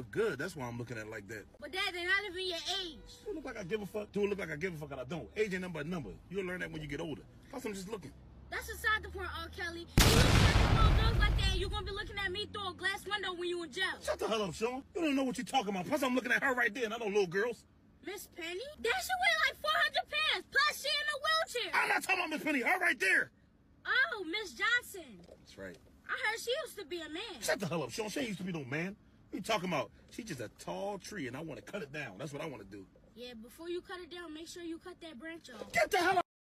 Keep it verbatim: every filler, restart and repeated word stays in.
look good. That's why I'm looking at it like that. But Dad, they're not even your age. Do it look like I give a fuck? Do it look like I give a fuck and I don't? Age ain't nothing but a number. You'll learn that when you get older. Plus, I'm just looking. That's aside the point, R. Kelly. You look at little girls like that, and you're gonna be looking at me through a glass window when you in jail. Shut the hell up, Sean. You don't know what you're talking about. Plus, I'm looking at her right there, and I know little girls. Miss Penny? That should weigh like four hundred pounds. Plus, she in a wheelchair. I'm not talking about Miss Penny. Her right there. Oh, Miss Johnson. That's right. I heard she used to be a man. Shut the hell up, Sean. She ain't used to be no man. What you talking about? She's just a tall tree, and I want to cut it down. That's what I want to do. Yeah, before you cut it down, make sure you cut that branch off. Get the hell